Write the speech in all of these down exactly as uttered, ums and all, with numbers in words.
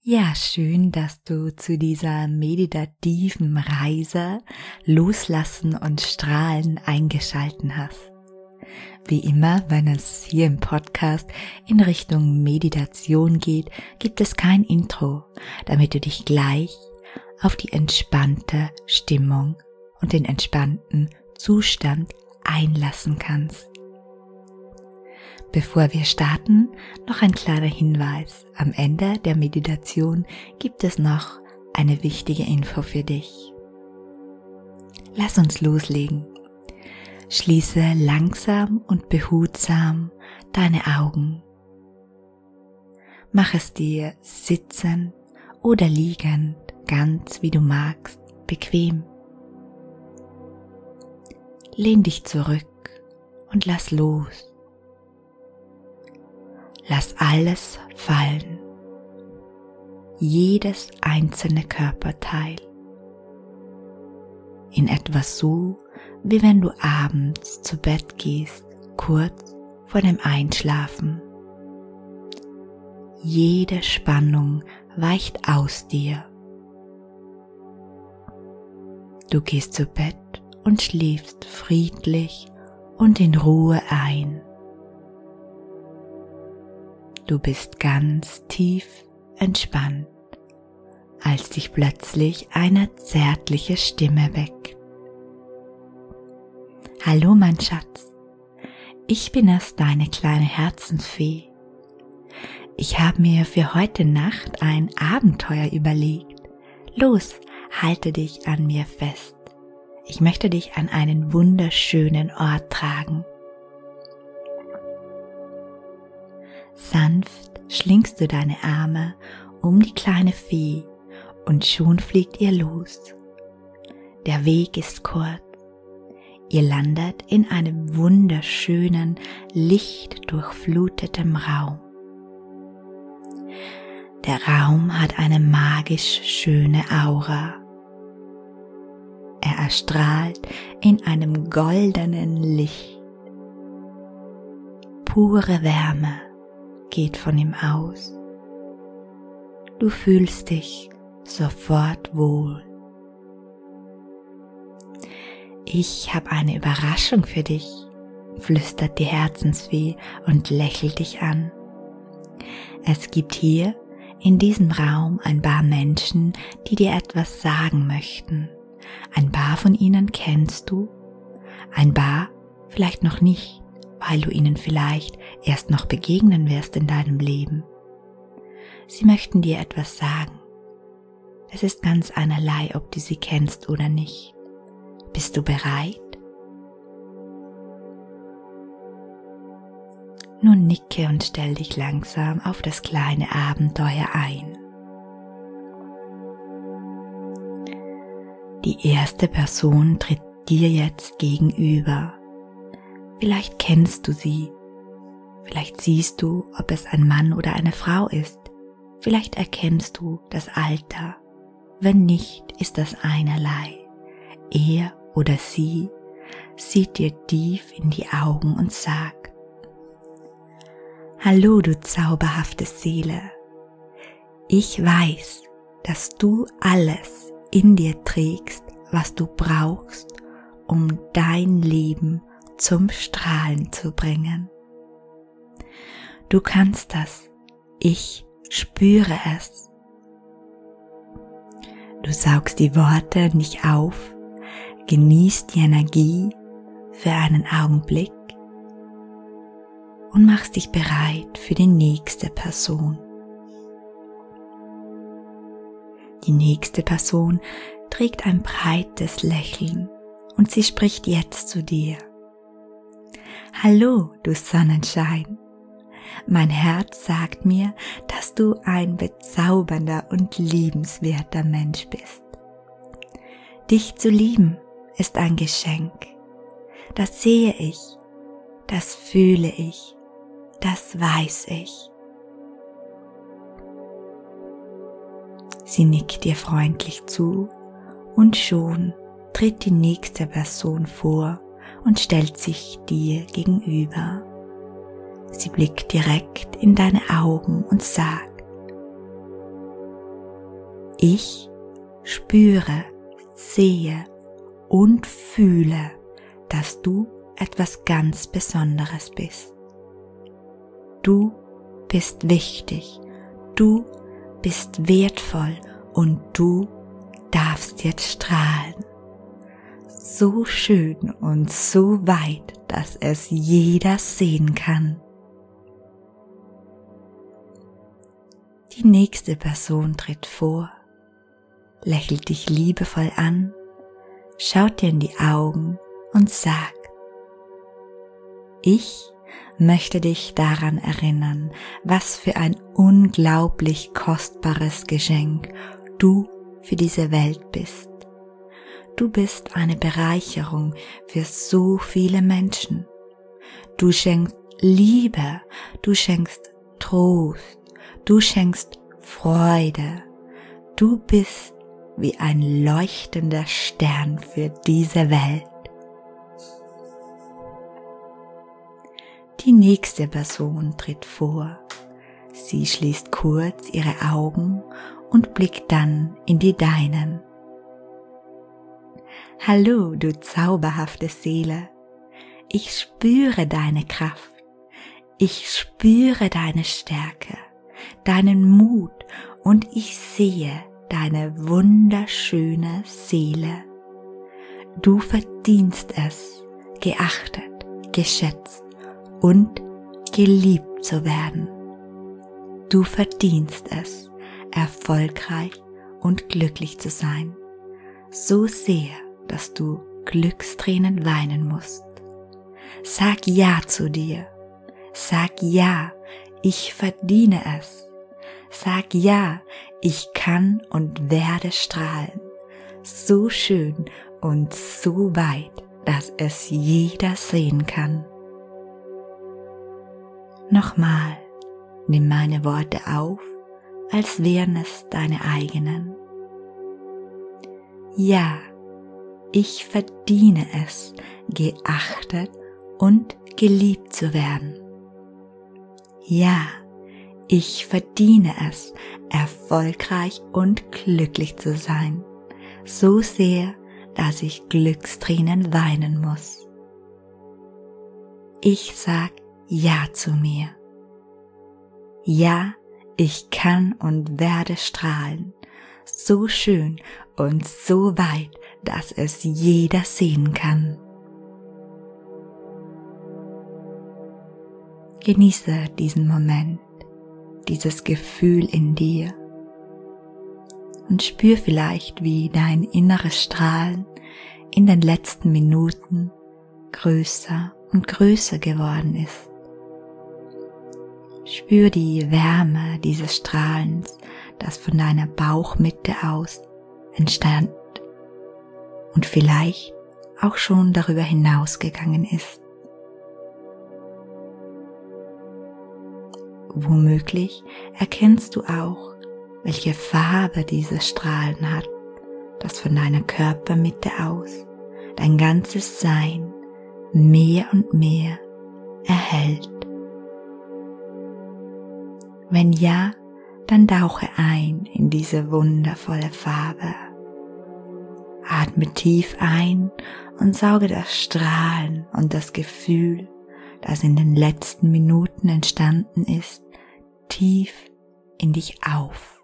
Ja, schön, dass du zu dieser meditativen Reise Loslassen und Strahlen eingeschalten hast. Wie immer, wenn es hier im Podcast in Richtung Meditation geht, gibt es kein Intro, damit du dich gleich auf die entspannte Stimmung und den entspannten Zustand einlassen kannst. Bevor wir starten, noch ein kleiner Hinweis. Am Ende der Meditation gibt es noch eine wichtige Info für dich. Lass uns loslegen. Schließe langsam und behutsam deine Augen. Mach es dir sitzend oder liegend, ganz wie du magst, bequem. Lehn dich zurück und lass los. Lass alles fallen, jedes einzelne Körperteil, in etwas so, wie wenn du abends zu Bett gehst, kurz vor dem Einschlafen. Jede Spannung weicht aus dir. Du gehst zu Bett und schläfst friedlich und in Ruhe ein. Du bist ganz tief entspannt, als dich plötzlich eine zärtliche Stimme weckt. Hallo mein Schatz, ich bin es, deine kleine Herzensfee. Ich habe mir für heute Nacht ein Abenteuer überlegt. Los, halte dich an mir fest. Ich möchte dich an einen wunderschönen Ort tragen. Sanft schlingst du deine Arme um die kleine Fee und schon fliegt ihr los. Der Weg ist kurz. Ihr landet in einem wunderschönen, lichtdurchfluteten Raum. Der Raum hat eine magisch schöne Aura. Er erstrahlt in einem goldenen Licht. Pure Wärme geht von ihm aus. Du fühlst dich sofort wohl. Ich habe eine Überraschung für dich, flüstert die Herzensfee und lächelt dich an. Es gibt hier in diesem Raum ein paar Menschen, die dir etwas sagen möchten. Ein paar von ihnen kennst du, ein paar vielleicht noch nicht, weil du ihnen vielleicht erst noch begegnen wirst in deinem Leben. Sie möchten dir etwas sagen. Es ist ganz einerlei, ob du sie kennst oder nicht. Bist du bereit? Nun nicke und stell dich langsam auf das kleine Abenteuer ein. Die erste Person tritt dir jetzt gegenüber. Vielleicht kennst du sie, vielleicht siehst du, ob es ein Mann oder eine Frau ist, vielleicht erkennst du das Alter, wenn nicht, ist das einerlei. Er oder sie sieht dir tief in die Augen und sagt: Hallo, du zauberhafte Seele, ich weiß, dass du alles in dir trägst, was du brauchst, um dein Leben zum Strahlen zu bringen. Du kannst das, ich spüre es. Du saugst die Worte nicht auf, genießt die Energie für einen Augenblick und machst dich bereit für die nächste Person. Die nächste Person trägt ein breites Lächeln und sie spricht jetzt zu dir. Hallo, du Sonnenschein. Mein Herz sagt mir, dass du ein bezaubernder und liebenswerter Mensch bist. Dich zu lieben ist ein Geschenk. Das sehe ich, das fühle ich, das weiß ich. Sie nickt dir freundlich zu und schon tritt die nächste Person vor und stellt sich dir gegenüber. Sie blickt direkt in deine Augen und sagt: Ich spüre, sehe und fühle, dass du etwas ganz Besonderes bist. Du bist wichtig, du bist wertvoll und du darfst jetzt strahlen. So schön und so weit, dass es jeder sehen kann. Die nächste Person tritt vor, lächelt dich liebevoll an, schaut dir in die Augen und sagt: Ich möchte dich daran erinnern, was für ein unglaublich kostbares Geschenk du für diese Welt bist. Du bist eine Bereicherung für so viele Menschen. Du schenkst Liebe, du schenkst Trost, du schenkst Freude. Du bist wie ein leuchtender Stern für diese Welt. Die nächste Person tritt vor. Sie schließt kurz ihre Augen und blickt dann in die deinen. Hallo, du zauberhafte Seele. Ich spüre deine Kraft. Ich spüre deine Stärke, deinen Mut und ich sehe deine wunderschöne Seele. Du verdienst es, geachtet, geschätzt und geliebt zu werden. Du verdienst es, erfolgreich und glücklich zu sein, so sehr, dass du Glückstränen weinen musst. Sag Ja zu dir. Sag Ja, ich verdiene es. Sag Ja, ich kann und werde strahlen. So schön und so weit, dass es jeder sehen kann. Nochmal, nimm meine Worte auf, als wären es deine eigenen. Ja, ich verdiene es, geachtet und geliebt zu werden. Ja, ich verdiene es, erfolgreich und glücklich zu sein, so sehr, dass ich Glückstränen weinen muss. Ich sag Ja zu mir. Ja, ich kann und werde strahlen, so schön und so weit, dass es jeder sehen kann. Genieße diesen Moment, dieses Gefühl in dir und spür vielleicht, wie dein inneres Strahlen in den letzten Minuten größer und größer geworden ist. Spür die Wärme dieses Strahlens, das von deiner Bauchmitte aus entstand und vielleicht auch schon darüber hinausgegangen ist. Womöglich erkennst du auch, welche Farbe dieses Strahlen hat, das von deiner Körpermitte aus dein ganzes Sein mehr und mehr erhält. Wenn ja, dann tauche ein in diese wundervolle Farbe. Atme tief ein und sauge das Strahlen und das Gefühl, das in den letzten Minuten entstanden ist, tief in dich auf.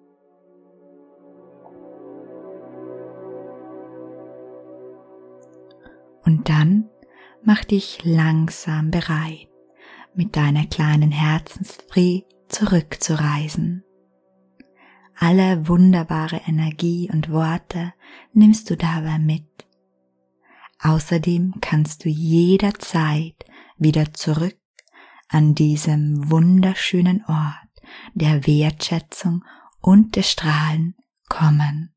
Und dann mach dich langsam bereit, mit deiner kleinen Herzensfree zurückzureisen. Alle wunderbare Energie und Worte nimmst du dabei mit. Außerdem kannst du jederzeit wieder zurück an diesem wunderschönen Ort der Wertschätzung und des Strahlen kommen.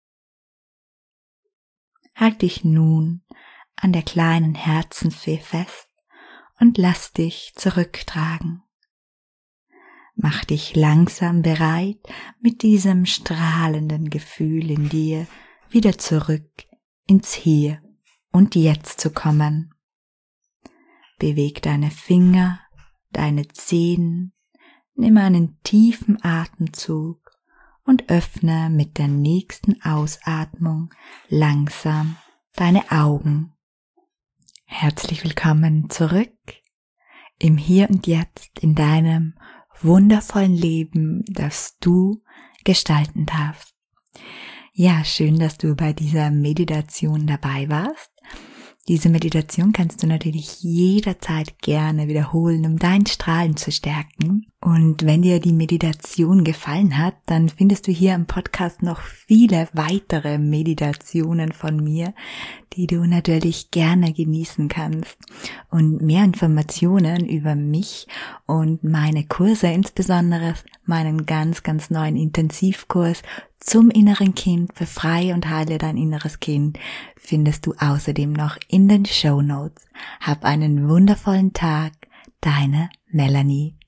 Halt dich nun an der kleinen Herzensfee fest und lass dich zurücktragen. Mach dich langsam bereit, mit diesem strahlenden Gefühl in dir wieder zurück ins Hier und Jetzt zu kommen. Beweg deine Finger, deine Zehen, nimm einen tiefen Atemzug und öffne mit der nächsten Ausatmung langsam deine Augen. Herzlich willkommen zurück im Hier und Jetzt in deinem wundervollen Leben, das du gestalten darfst. Ja, schön, dass du bei dieser Meditation dabei warst. Diese Meditation kannst du natürlich jederzeit gerne wiederholen, um dein Strahlen zu stärken. Und wenn dir die Meditation gefallen hat, dann findest du hier im Podcast noch viele weitere Meditationen von mir, die du natürlich gerne genießen kannst. Und mehr Informationen über mich und meine Kurse, insbesondere meinen ganz, ganz neuen Intensivkurs zum inneren Kind, befreie und heile dein inneres Kind, findest du außerdem noch in den Shownotes. Hab einen wundervollen Tag, deine Melanie.